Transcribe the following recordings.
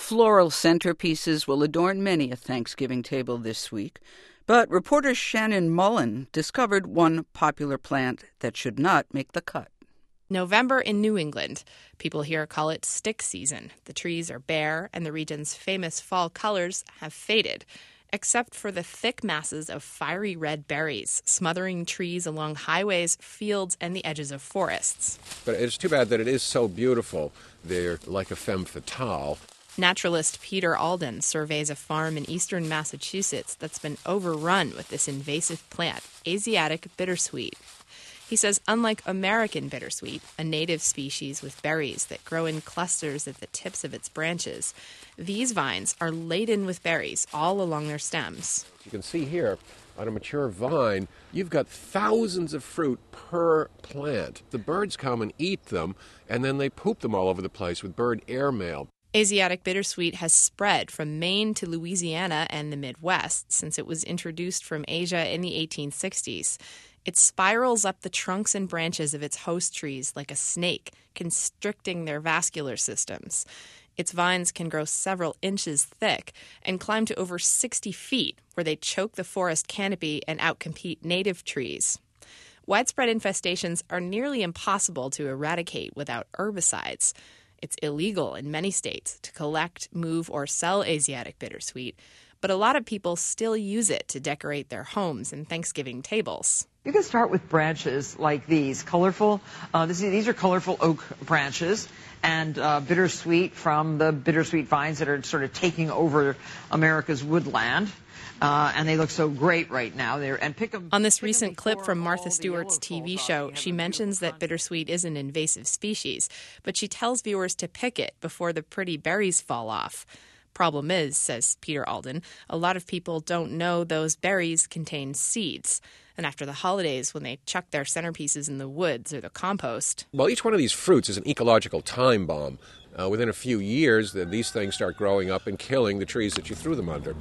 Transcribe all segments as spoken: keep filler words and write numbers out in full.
Floral centerpieces will adorn many a Thanksgiving table this week, but reporter Shannon Mullen discovered one popular plant that should not make the cut. November in New England. People here call it stick season. The trees are bare, and the region's famous fall colors have faded, except for the thick masses of fiery red berries smothering trees along highways, fields, and the edges of forests. But it's too bad that it is so beautiful. They're like a femme fatale. Naturalist Peter Alden surveys a farm in eastern Massachusetts that's been overrun with this invasive plant, Asiatic bittersweet. He says unlike American bittersweet, a native species with berries that grow in clusters at the tips of its branches, these vines are laden with berries all along their stems. You can see here, on a mature vine, you've got thousands of fruit per plant. The birds come and eat them, and then they poop them all over the place with bird airmail. Asiatic bittersweet has spread from Maine to Louisiana and the Midwest since it was introduced from Asia in the eighteen sixties. It spirals up the trunks and branches of its host trees like a snake, constricting their vascular systems. Its vines can grow several inches thick and climb to over sixty feet, where they choke the forest canopy and outcompete native trees. Widespread infestations are nearly impossible to eradicate without herbicides. It's illegal in many states to collect, move, or sell Asiatic bittersweet, but a lot of people still use it to decorate their homes and Thanksgiving tables. You can start with branches like these, colorful. Uh, this, these are colorful oak branches, and uh, bittersweet from the bittersweet vines that are sort of taking over America's woodland. Uh, and they look so great right now. They're, and pick them, On this pick recent clip from Martha Stewart's T V show, she mentions mentions that bittersweet is an invasive species, but she tells viewers to pick it before the pretty berries fall off. Problem is, says Peter Alden, a lot of people don't know those berries contain seeds. And after the holidays, when they chuck their centerpieces in the woods or the compost. Well, each one of these fruits is an ecological time bomb. Uh, within a few years, the, these things start growing up and killing the trees that you threw them under.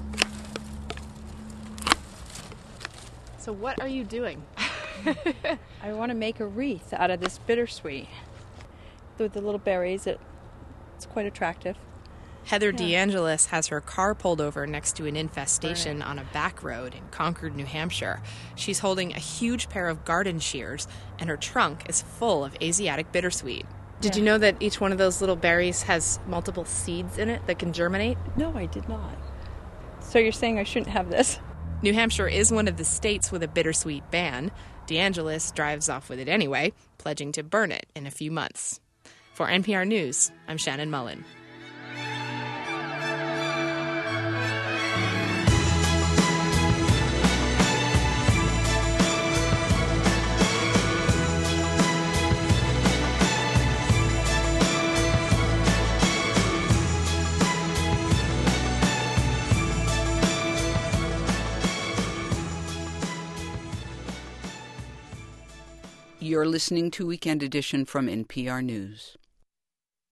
So what are you doing? I want to make a wreath out of this bittersweet. With the little berries, it, it's quite attractive. Heather Yeah. DeAngelis has her car pulled over next to an infestation on a back road in Concord, New Hampshire. She's holding a huge pair of garden shears, and her trunk is full of Asiatic bittersweet. Did Yeah. you know that each one of those little berries has multiple seeds in it that can germinate? No, I did not. So you're saying I shouldn't have this? New Hampshire is one of the states with a bittersweet ban. DeAngelis drives off with it anyway, pledging to burn it in a few months. For N P R News, I'm Shannon Mullen. You're listening to Weekend Edition from N P R News.